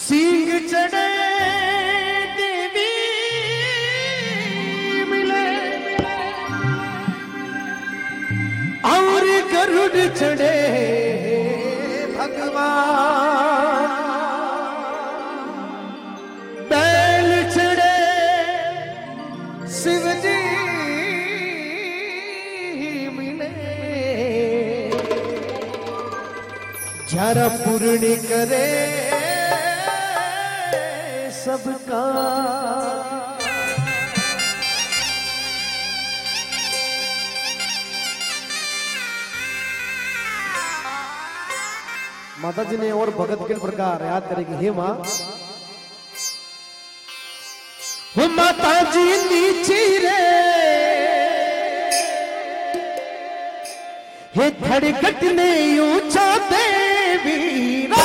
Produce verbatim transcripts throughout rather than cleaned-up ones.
सींग चढ़े देवी मिले और गरुड़ चढ़े भगवान, बैल चढ़े शिव जी मिले, जरा पूर्ण करे सबका। माता जी ने और भगत के प्रकार याद करेगी। हे माँ, वो माता जी नीची रे हे धड़कट ने ऊंचा देवी रा।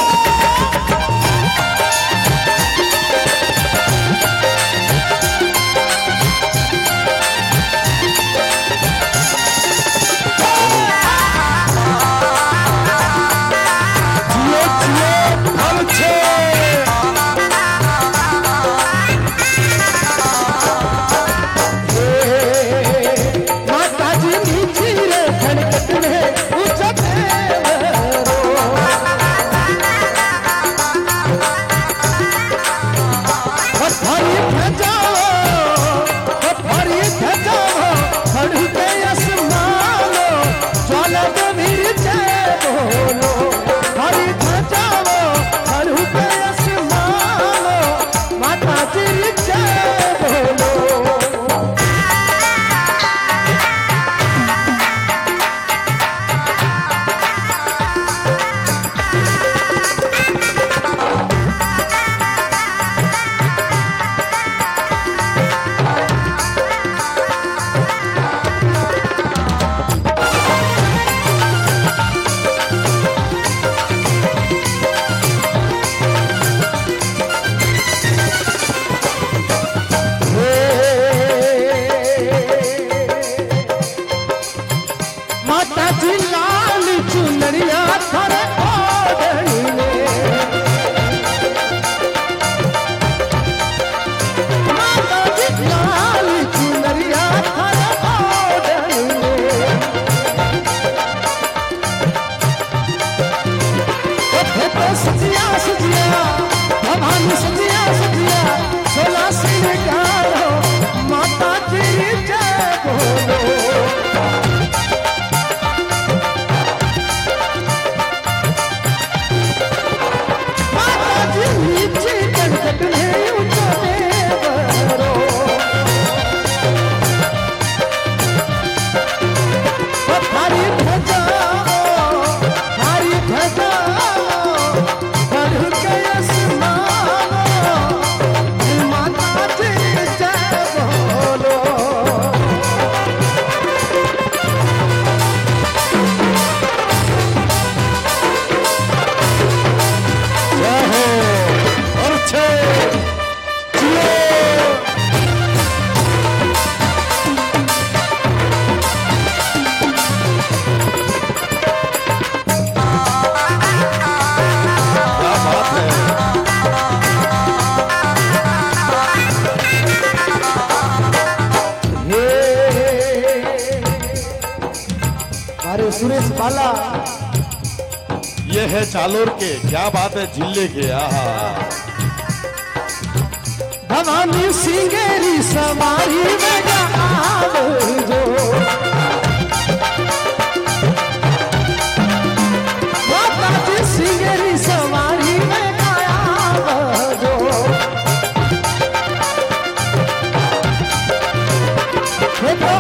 सुरेश बाला ये है चालोर के, क्या बात है जिले के। आहा, भवानी सिंगेरी समारी में जो माता जी सिंगेरी समारी में जो हे तो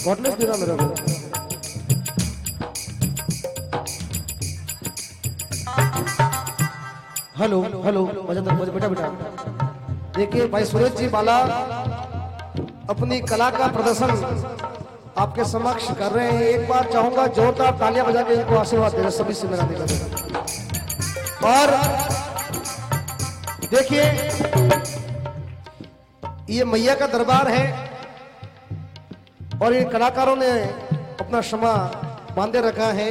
गॉडनेस दे रहा मेरा को। हेलो हेलो मजेंद्र बेटा बेटा देखिए भाई सुरेश जी बाला अपनी कला का प्रदर्शन आपके समक्ष कर रहे हैं। एक बार चाहूंगा जोरदार तालियां बजा के इनको आशीर्वाद देना सभी से मेरा निकल। और देखिए ये मैया का दरबार है और इन कलाकारों ने अपना क्षमा बांधे रखा है।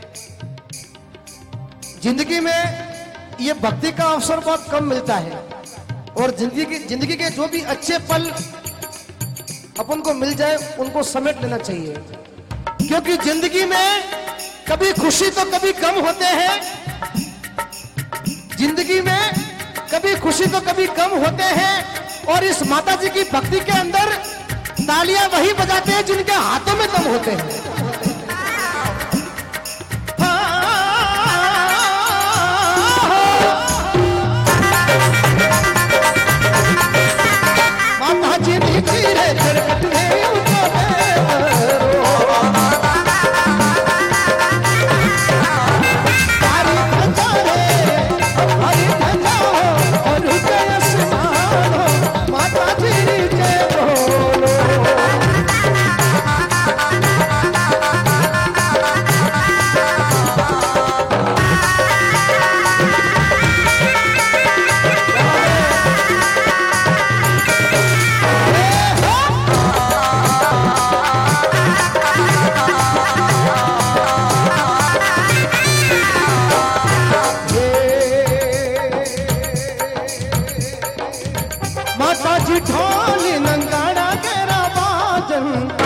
जिंदगी में ये भक्ति का अवसर बहुत कम मिलता है और जिंदगी की जिंदगी के जो भी अच्छे पल अपन को मिल जाए उनको समेट लेना चाहिए, क्योंकि जिंदगी में कभी खुशी तो कभी गम होते हैं। जिंदगी में कभी खुशी तो कभी गम होते हैं और इस माता जी की भक्ति के अंदर तालियां वही बजाते हैं जिनके हाथों में दम होते हैं। माता जी नी चीरे चरकट में उतरे हरी धजा रे हरी धजा और जय सुमान माता जी जय बोलो। माता जी ढोल नंगाड़ा केरा बाजन